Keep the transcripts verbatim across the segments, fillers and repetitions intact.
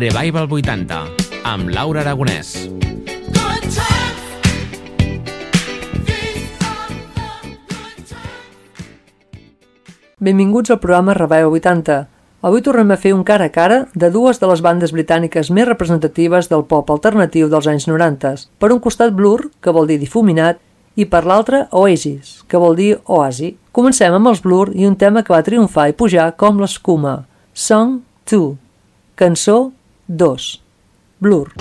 Revival vuitanta, amb Laura Aragonès. Benvinguts al programa Revival vuitanta. Avui tornem a fer un cara a cara de dues de les bandes britàniques més representatives del pop alternatiu dels anys noranta. Per un costat Blur, que vol dir difuminat, i per l'altre Oasis, que vol dir oasi. Comencem amb els Blur i un tema que va triomfar i pujar com l'escuma. Song dos. Cançó dos. Blur.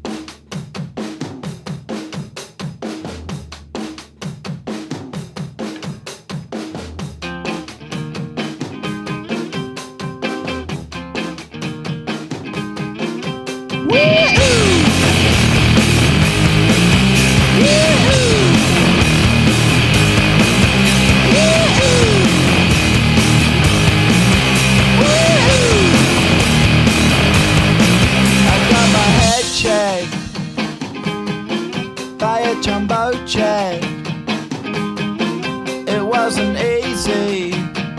It wasn't easy,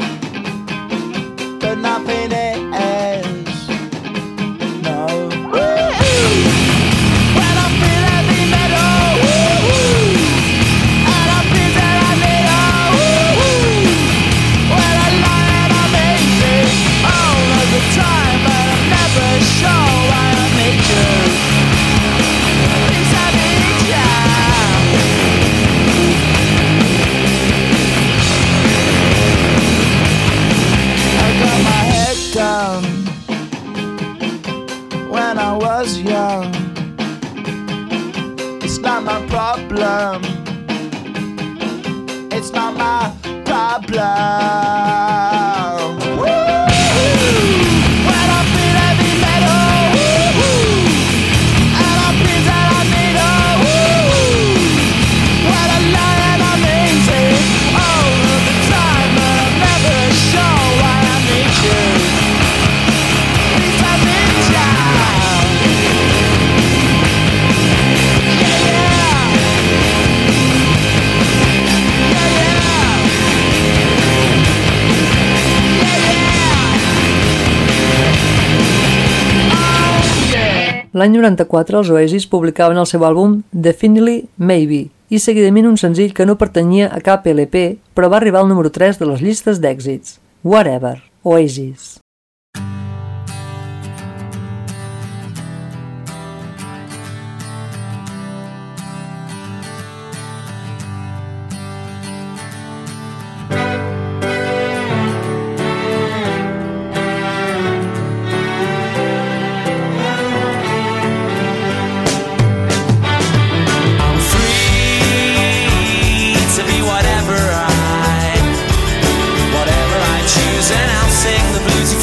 but nothing is. No. When I feel heavy metal, and I feel that I need a when I lie and I'm easy all of the time, but I'm never sure why I need you. Please I need you. Down when I was young. It's not my problem. It's not my problem. When I feel heavy metal, and I feel that I need a when I lie and I'm easy all of the time, but I'm never sure why I need you. L'any noranta-quatre els Oasis publicaven el seu àlbum Definitely Maybe i seguidament un senzill que no pertanyia a cap L P però va arribar al número tres de les llistes d'èxits. Whatever, Oasis. And I'll sing the blues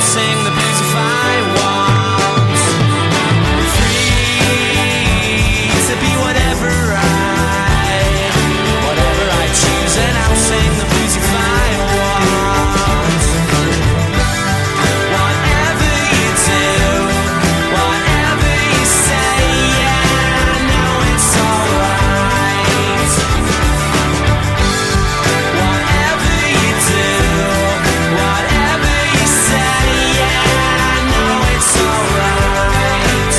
sing the blues if I want. Free to be whatever I, whatever I choose, and I'll sing the blues if I want. Whatever you do, whatever you say, yeah, I know it's alright. Whatever you do, whatever you say, yeah, I know it's alright.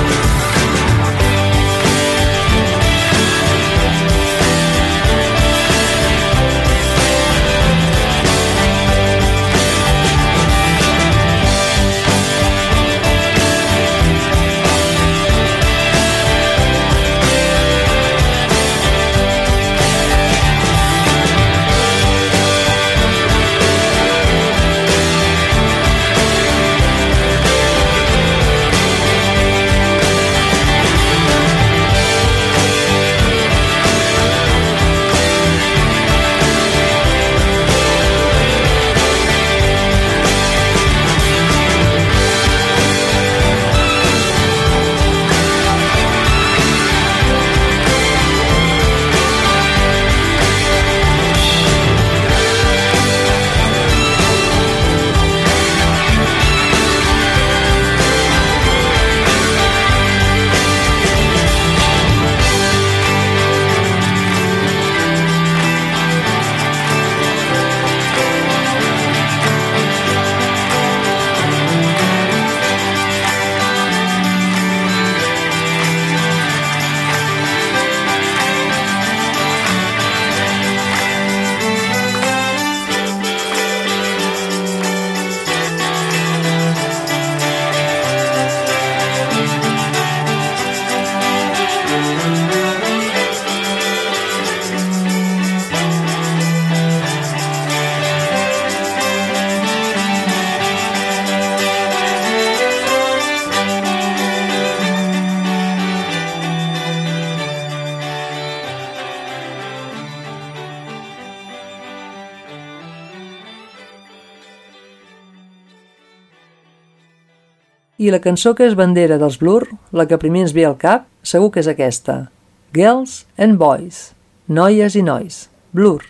I la cançó que és bandera dels Blur, la que primer ens ve al cap, segur que és aquesta. Girls and Boys. Noies i nois. Blur.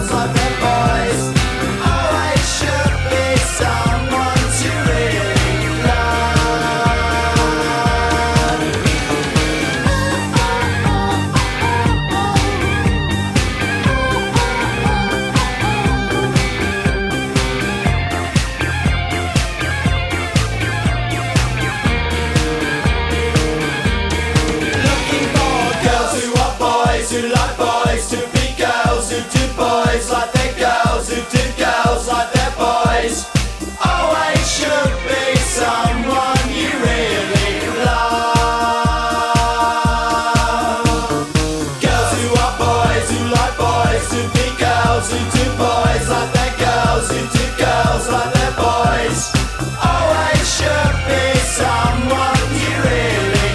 Girls who like boys to be girls who do boys like their girls who do girls like their boys. Always should be someone you really love. Girls who are boys who like boys to be girls who do boys like their girls who do girls like their boys. Always should be someone you really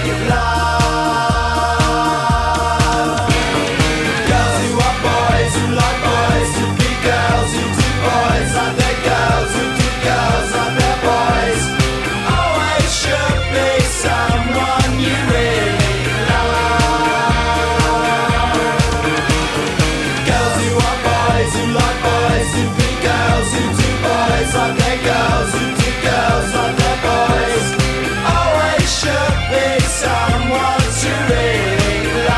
love. Girls who are boys who like boys to be girls who do boys like their girls who do girls like their boys. Always should be someone you really love. Girls who are boys who like boys to be girls who do boys like their girls who do girls like their boys. Always should be someone to really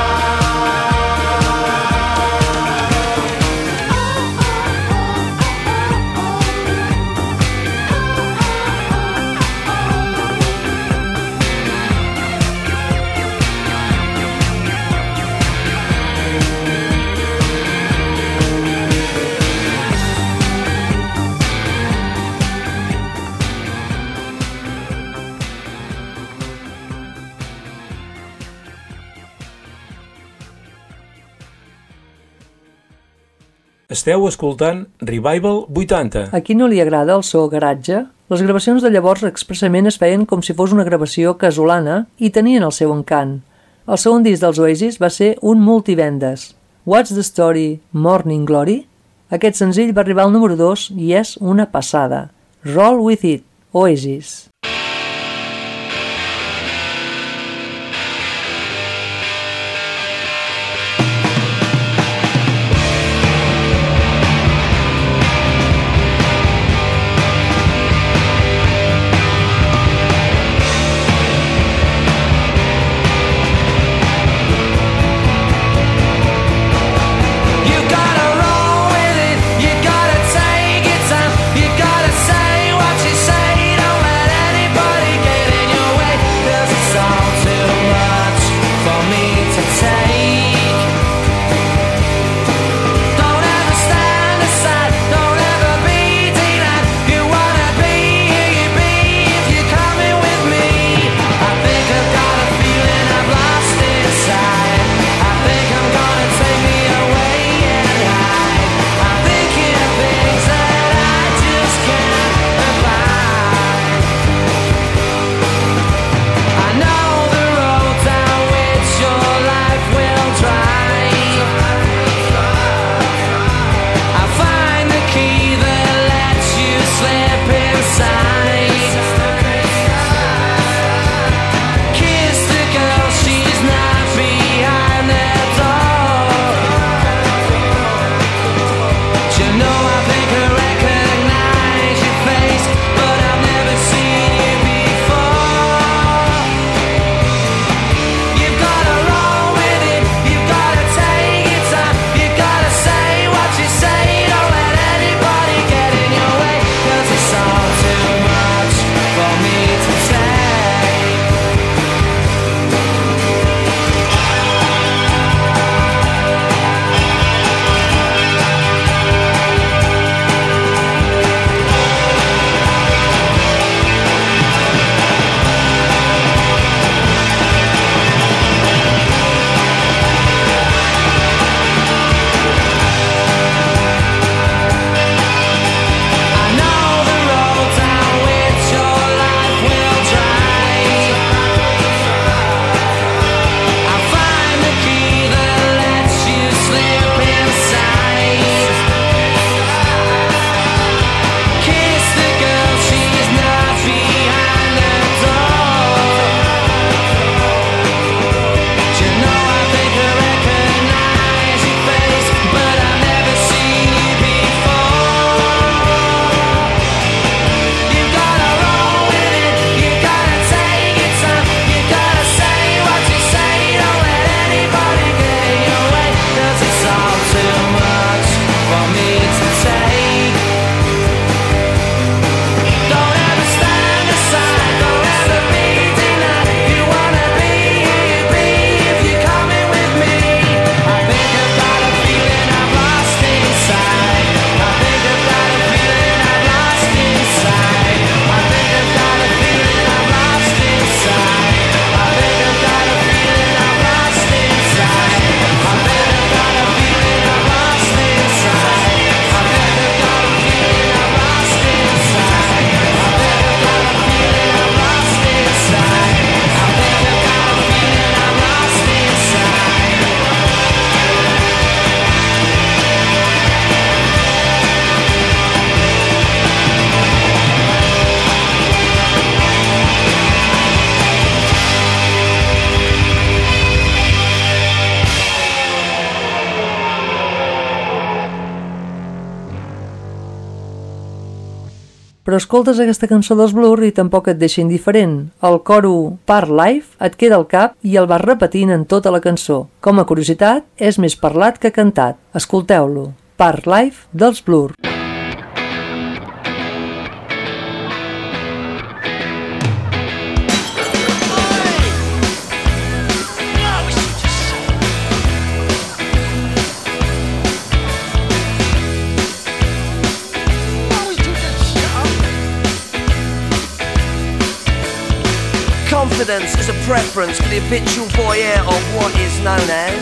Esteu escoltant Revival vuitanta. A qui no li agrada el so garatge? Les gravacions de llavors expressament es feien com si fos una gravació casolana i tenien el seu encant. El segon disc dels Oasis va ser un multivendes. What's the Story, Morning Glory? Aquest senzill va arribar al número dos i és una passada. Roll with it, Oasis. You gotta roll with it, you gotta take it time, you gotta say what you say, don't let Però escoltes aquesta cançó dels Blur i tampoc et deixa indiferent. El coro Park Life et queda al cap i el vas repetint en tota la cançó. Com a curiositat, és més parlat que cantat. Escolteu-lo. Park Life dels Blur. Confidence is a preference for the habitual voyeur of what is known as.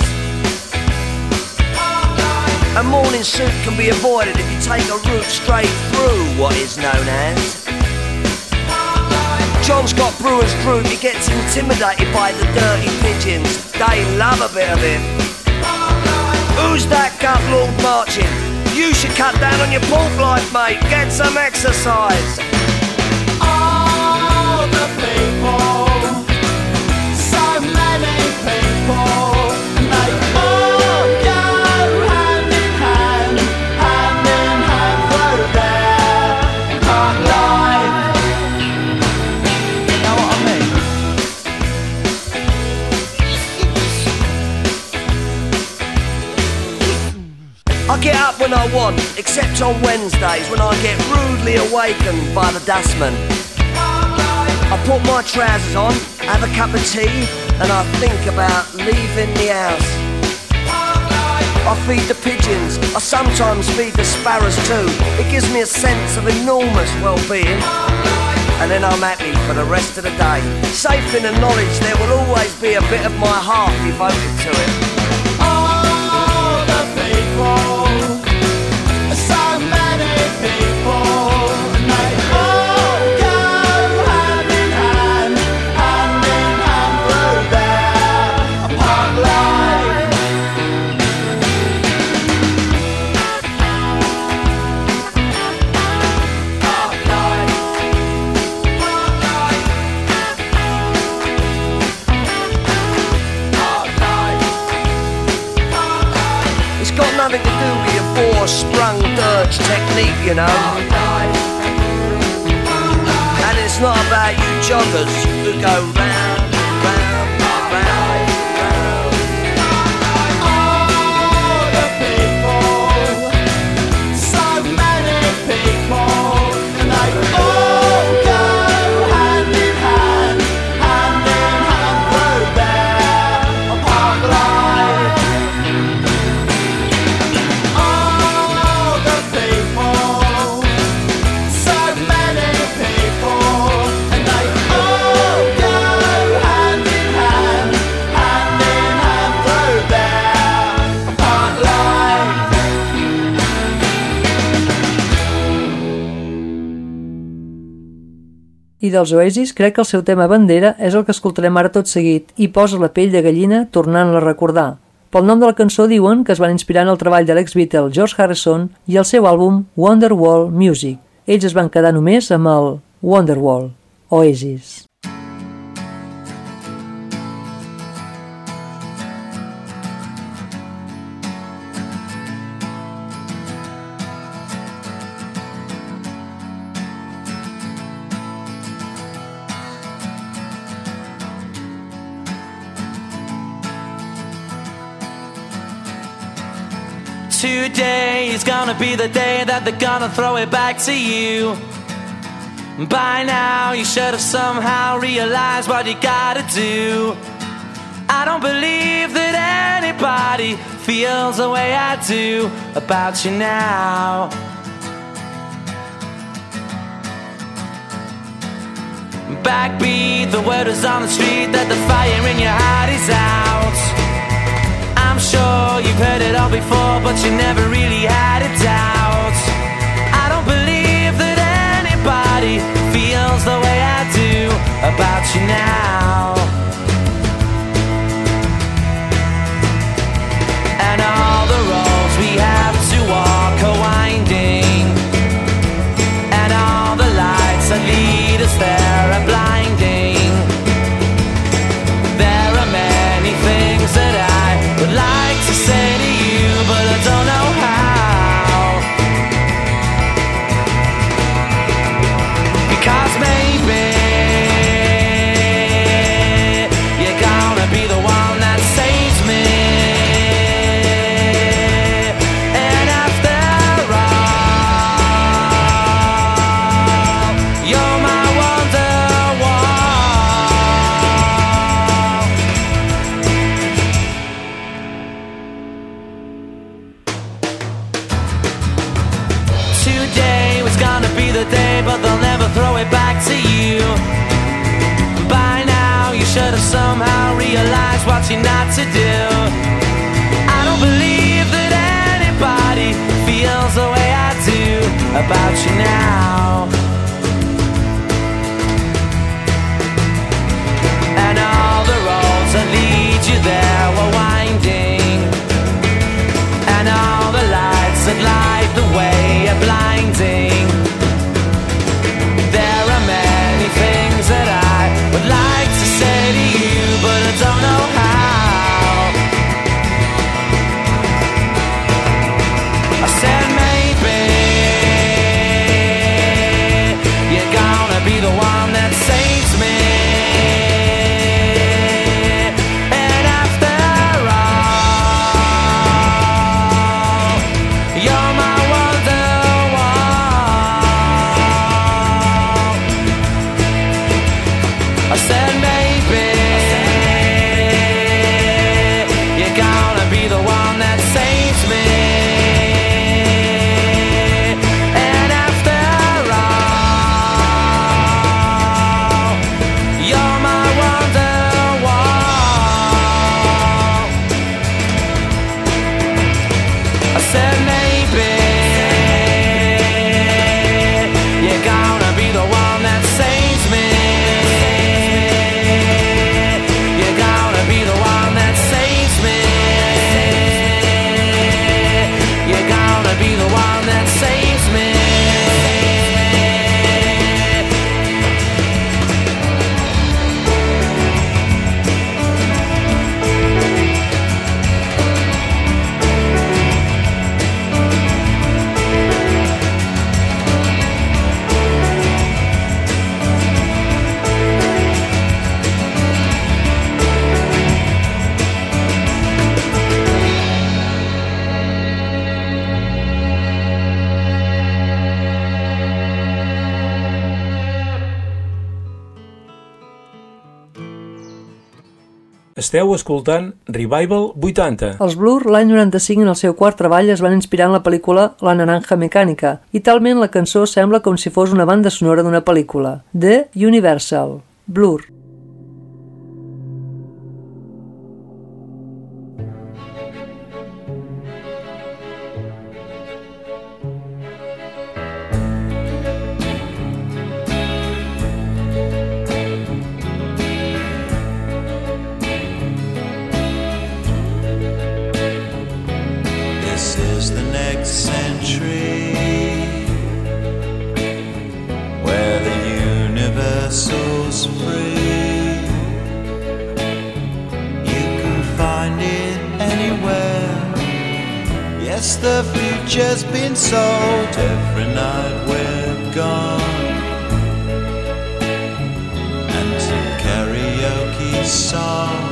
A morning suit can be avoided if you take a route straight through what is known as. John Scott Brewer's group, he gets intimidated by the dirty pigeons. They love a bit of it. Who's that gut lord marching? You should cut down on your pork life, mate. Get some exercise. All the people, so many people, and they all go hand in hand, hand in hand through their hard life. You know what I mean? I get up when I want, except on Wednesdays when I get rudely awakened by the dustman. I put my trousers on, have a cup of tea, and I think about leaving the house. I feed the pigeons, I sometimes feed the sparrows too. It gives me a sense of enormous well-being. And then I'm happy for the rest of the day, safe in the knowledge there will always be a bit of my heart devoted to it. All the people, so many people, and they all go hand in hand, hand in hand through their park life. Park life. Park life. It's got nothing to do with your four-sprung dirge technique, you know. And it's not about you joggers who go round, round, round, round. All the people, so many people, and they all go hand in hand, hand in hand through their park life. All the people, so many people, and they all go hand in hand, hand in hand through their park life. I dels Oasis, crec que el seu tema bandera és el que escoltarem ara tot seguit i posa la pell de gallina tornant-la a recordar. Pel nom de la cançó diuen que es van inspirar en el treball de l'ex-Beatle George Harrison i el seu àlbum Wonderwall Music. Ells es van quedar només amb el Wonderwall, Oasis. Today is gonna be the day that they're gonna throw it back to you. By now you should have somehow realized what you gotta do. I don't believe that anybody feels the way I do about you now. Backbeat, the word is on the street that the fire in your heart is out. I'm sure you've heard it all before, but you never really had a doubt. I don't believe that anybody feels the way I do about you now. And all the roads we have to walk are winding, and all the lights that lead us there are blinding. There are many things that I would like to say to you, but I don't know how. knows what you're not to do. I don't believe that anybody feels the way I do about you now. And all the roads that lead you there were winding, and all the lights that light the way are blinding. There are many things that I would like to say to you, but I don't know how. I said maybe you're gonna be the one that saves me. And after all, you're my wonderwall. I said maybe you're gonna be the one that saves me. And after all, you're my wonderwall. I said maybe you're gonna be the one that saves me. You're gonna be the one that saves me. You're gonna be the one that saves me. Esteu escoltant Revival vuitanta. Els Blur, l'any noranta-cinc, en el seu quart treball, es van inspirar en la pel·lícula La naranja mecànica, i talment la cançó sembla com si fos una banda sonora d'una pel·lícula. The Universal. Blur. This is the next century, where the universal's free. You can find it anywhere. Yes, the future's been sold. Every night we're gone, and to karaoke songs.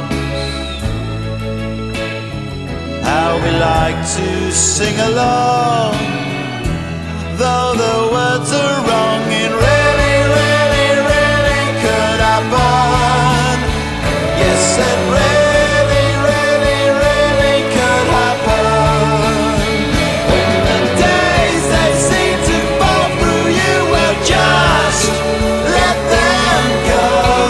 How we like to sing along, though the words are wrong. It really, really, really could happen. Yes, it really, really, really could happen. When the days they seem to fall through you, well, just let them go.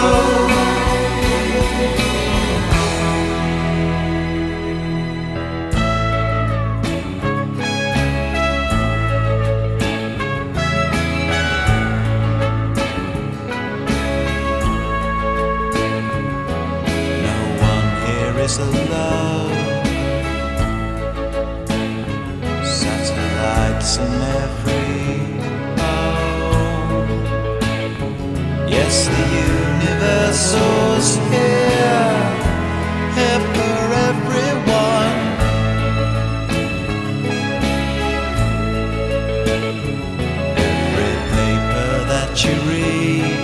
Is alone, satellites in every home. Yes, the universal's here, here for everyone. Every paper that you read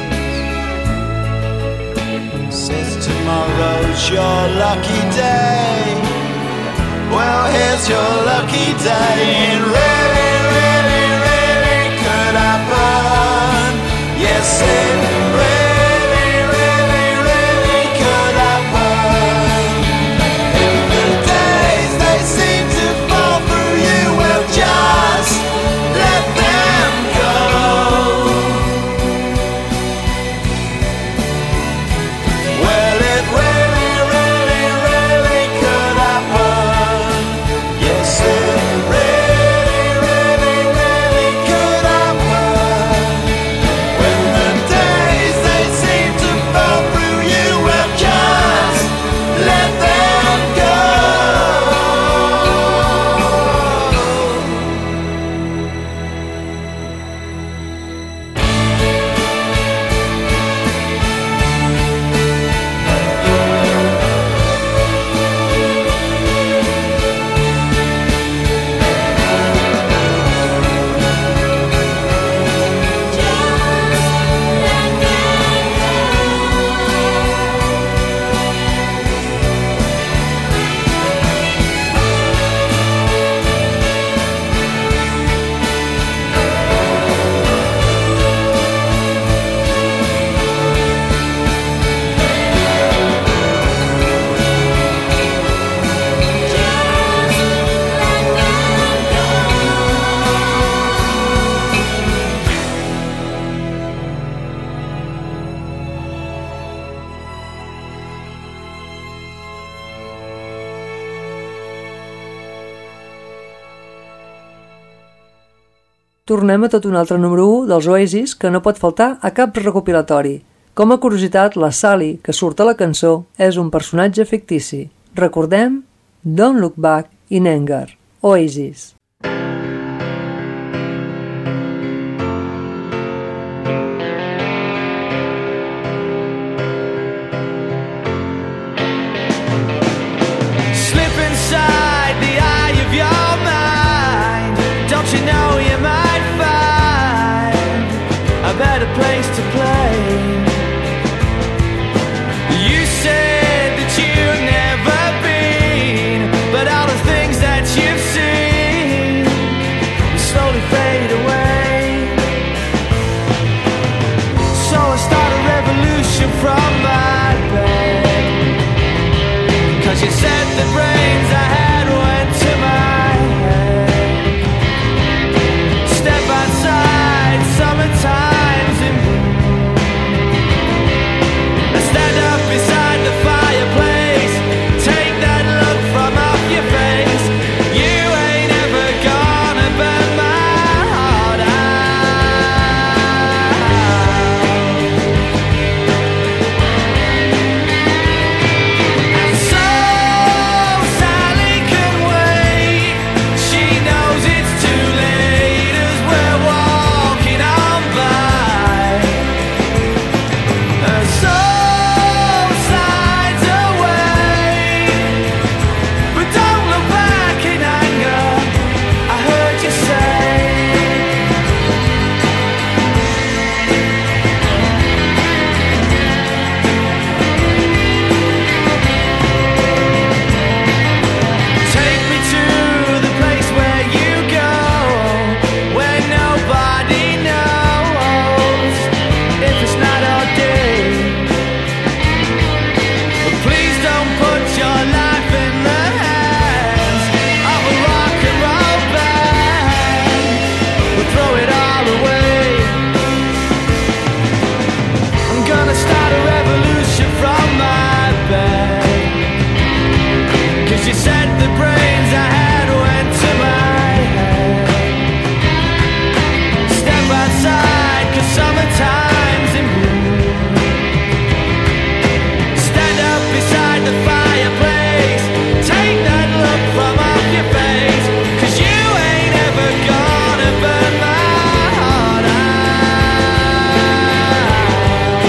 says tomorrow's your lucky day. Well, here's your lucky day. It really, really, really could happen. Yes, it really, really, really could happen. If the days they seem to fall through you, well, just let them go. Well, it really, really, Tornem a tot un altre número u dels Oasis que no pot faltar a cap recopilatori. Com a curiositat, la Sally, que surt a la cançó, és un personatge fictici. Recordem Don't Look Back in Anger, Oasis. Slip inside the eye of your mind. Don't you know you might find a better place to play? You said that you've never been, but all the things that you've seen slowly fade away. So I start a revolution from my bed, 'cause you said the brains I had went to my head. Step outside, summertime's in bloom. I stand up beside the fireplace, take that look from off your face. You ain't ever gonna burn my heart out. And so Sally can wait. She knows it's too late as we're walking on by. Her soul slides away, but don't look back in anger. I heard you say. Take me to the place where you go, where nobody knows if it's night or day. But please don't put your life in the hands of a rock and roll band. We'll throw it all away. I'm gonna start a revolution from my bed, 'cause you said the brains I had went to my head. Step outside, 'cause summertime's in bloom. Stand up beside the fireplace, take that look from off your face. 'Cause you ain't ever gonna burn my heart out.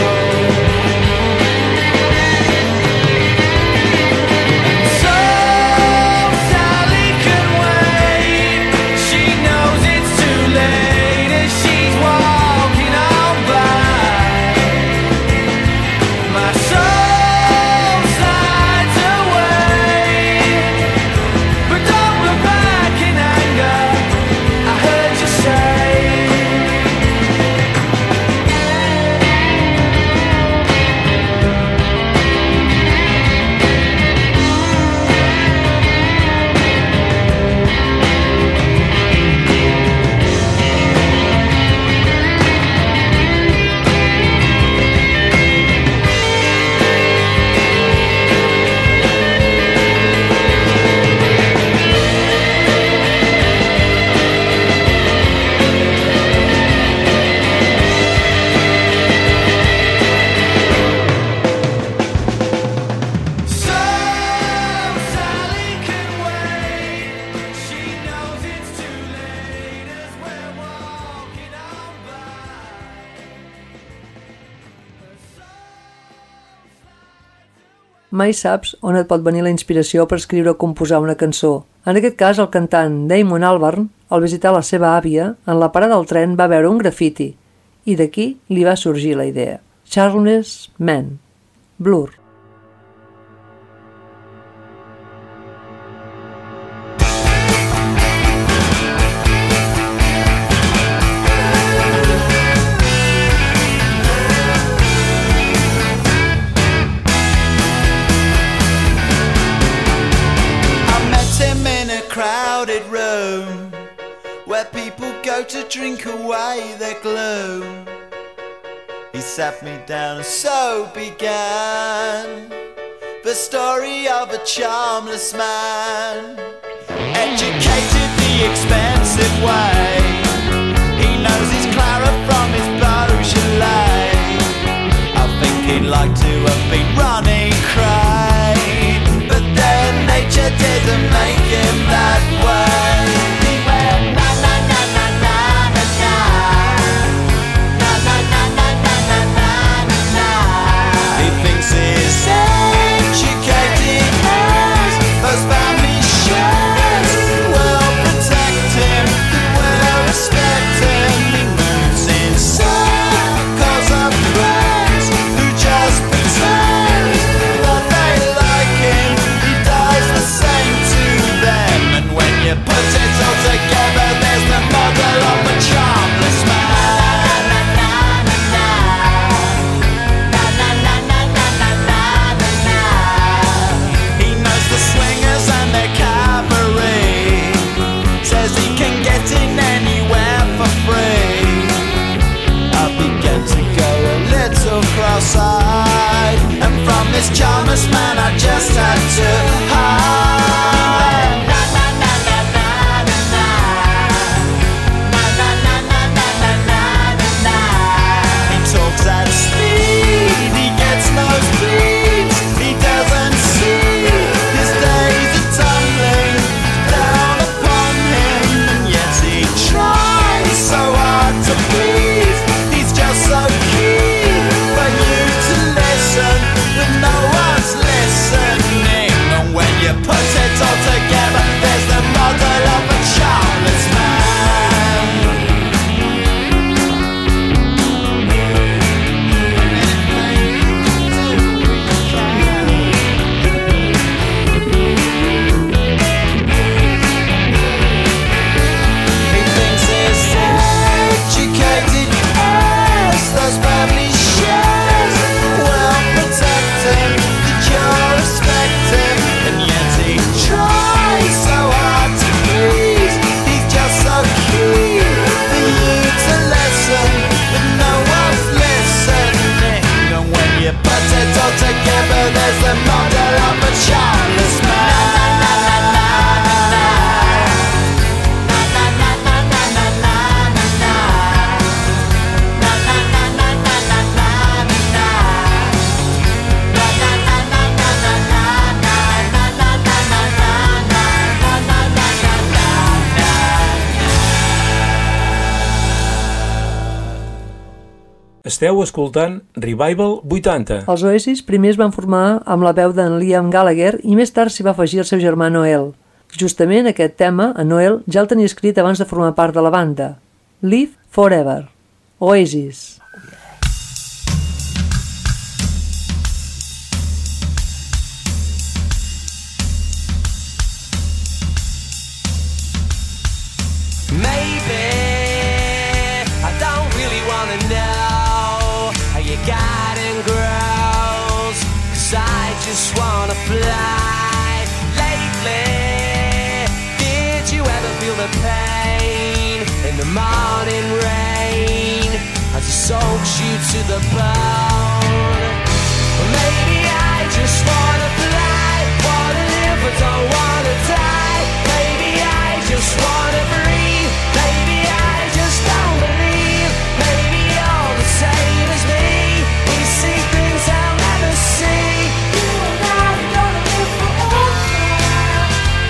So Sally can wait. She knows it's too late as she's walking on by. My soul slides away, but don't look back in anger. I heard you say. So Sally can wait. She knows it's too late as we're walking on by. Mai saps on et pot venir la inspiració per escriure o composar una cançó. En aquest cas, el cantant Damon Albarn, al visitar la seva àvia, en la parada del tren va veure un grafiti i d'aquí li va sorgir la idea. Charles Mann, Blur. I met him in a crowded room where people go to drink away their gloom. He sat me down and so began the story of a charmless man, educated the expensive way, like to have been running cray, but then nature didn't make him that way. He went na na na na na na na na na na na na na na na. He thinks he's educated as those family shares will protect him, will respect him. He moves in circles of friends who just pretend that they like him. He does the same to them, and when you put it all together, there's the model of a charmless man. He knows the swingers and their cabaret, says he can get in anywhere for free. I began to go a little cross-eyed, and from this charmless man I just had to hide. Na na na na na na na na na na na na na na. He talks at speed, he gets nosebleeds, he doesn't see his days are tumbling down upon him, and yet he tries so hard to please. He's just so keen for you to listen, but no one's listening. And when you put it all together, there's the model of a charmless man. He thinks he's educated as those family shares will protect him, that you'll respect him, and yet he tries so hard to please. He's just so keen for you to listen, but no one's listening. And when you put it all together, there's the model of a charmless man. Esteu escoltant Revival vuitanta. Els Oasis primer es van formar amb la veu d'en Liam Gallagher i més tard s'hi va afegir el seu germà Noel. Justament aquest tema, en Noel ja el tenia escrit abans de formar part de la banda. Live Forever. Oasis. Maybe I don't really wanna know how your garden grows, 'cause I just wanna fly. Lately, did you ever feel the pain in the morning rain as it soaks you to the bone? Or maybe I just wanna fly, wanna live but don't wanna die. Maybe I just wanna breathe, maybe I just don't believe. Maybe you're the same as me, we see things I'll never see. You and I are gonna live forever.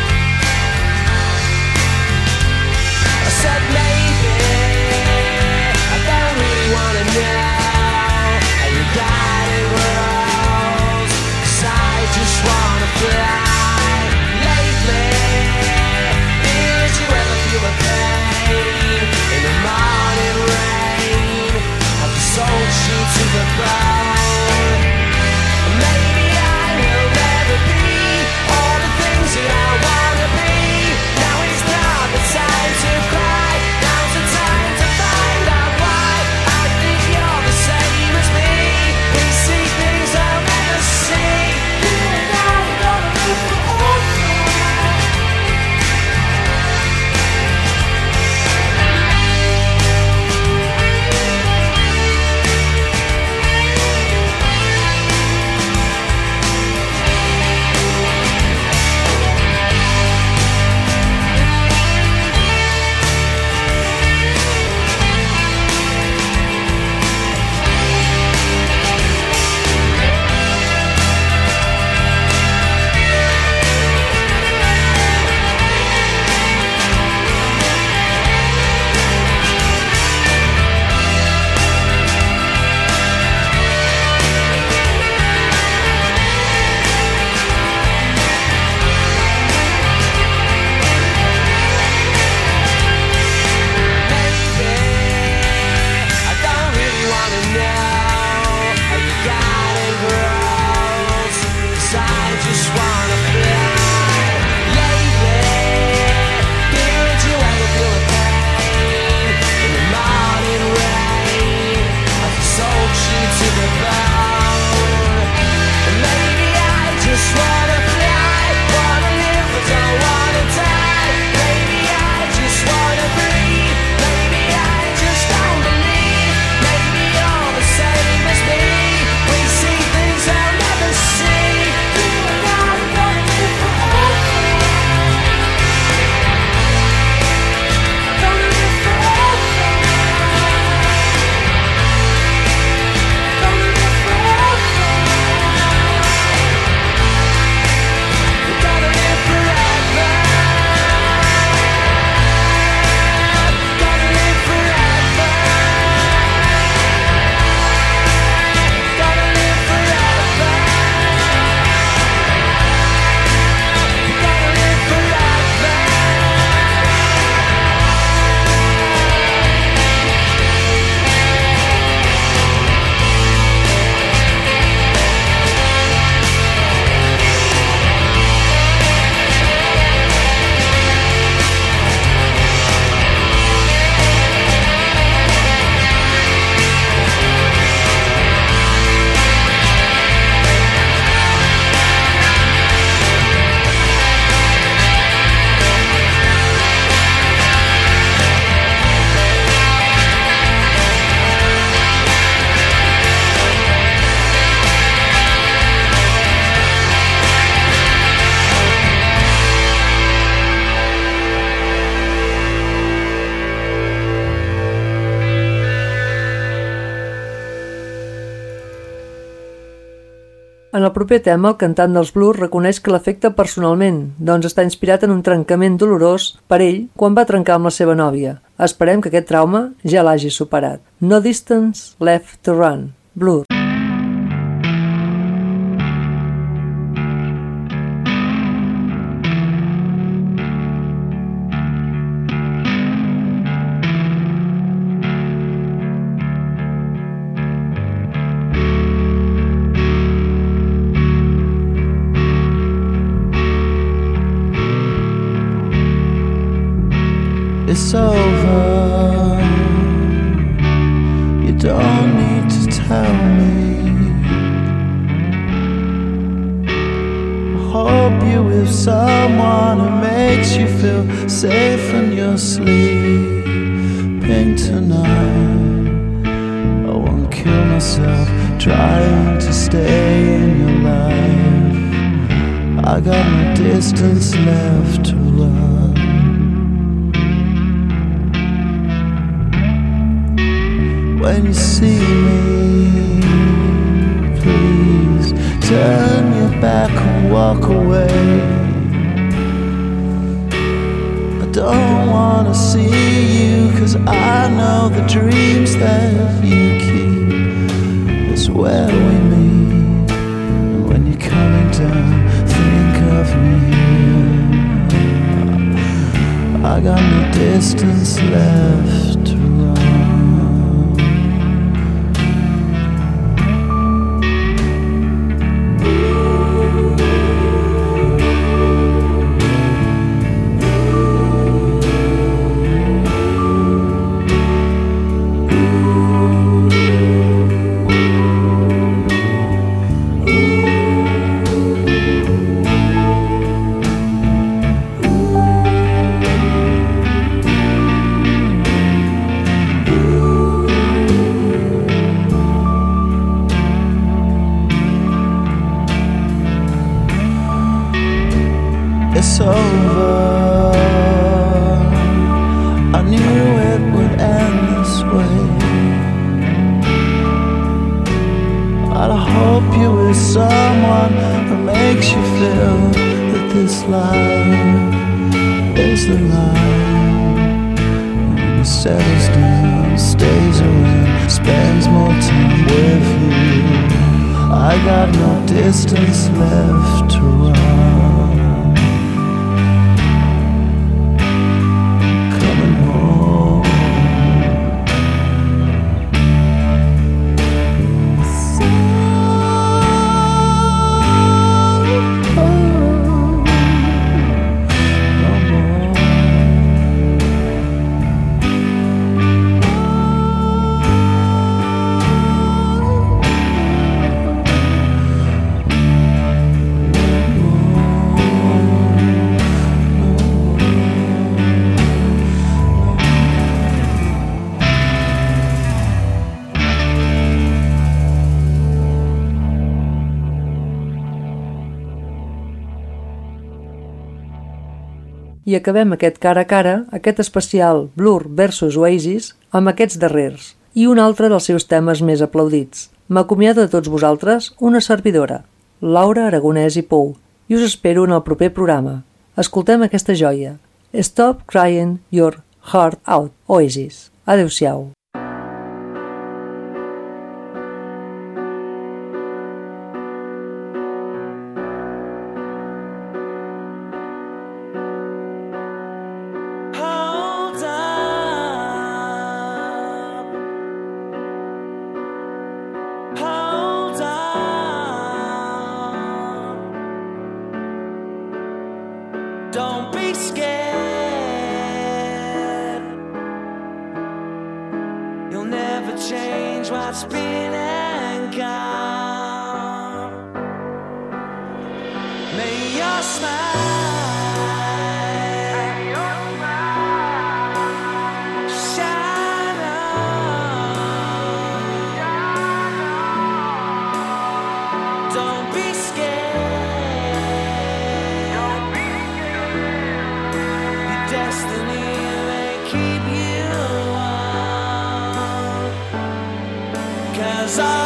I said maybe I don't really wanna know how you got it rose, 'cause I just wanna fly. En el proper tema, el cantant dels Blur reconeix que l'afecta personalment, doncs està inspirat en un trencament dolorós per ell quan va trencar amb la seva nòvia. Esperem que aquest trauma ja l'hagi superat. No Distance Left to Run, Blur. It's over. You don't need to tell me. I hope you're with someone who makes you feel safe in your sleeping tonight. I won't kill myself trying to stay in your life. I got no distance left to run. When you see me, please turn your back and walk away. I don't wanna see you, 'cause I know the dreams that you keep is where we meet. And when you're coming down, think of me. I got no distance left to run. It's over. I knew it would end this way. But I hope you're with someone who makes you feel that this life is the life. And he settles down, stays around, spends more time with you. I got no distance left to run. I acabem aquest cara a cara, aquest especial Blur versus Oasis, amb aquests darrers, i un altre dels seus temes més aplaudits. M'acomiado de tots vosaltres, una servidora, Laura Aragonès i Pou, i us espero en el proper programa. Escoltem aquesta joia. Stop Crying Your Heart Out, Oasis. Adéu-siau. Don't be scared. You'll never change what's been and gone. May your smile shine on. Don't be scared. Destiny may keep you on, 'cause I